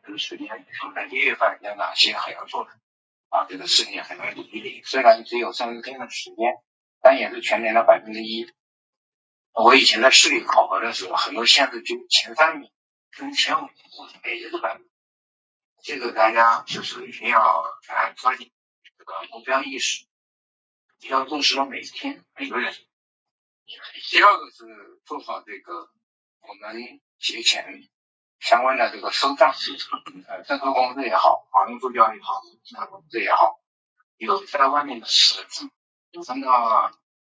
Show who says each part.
Speaker 1: 这个时间，在1月份有哪些还要做的这个事情还要理一理。虽然只有30天的时间，但也是全年的1%。我以前在市里考核的时候，很多县市就前3名跟前5名也就是1%。这个大家就是一定要抓紧这个目标意识，要重视到每天每个人。第二个是做好这个我们节前相关的这个收账，政策工资也好，法定助教也好，其他工资也好，有在外面的实质，按照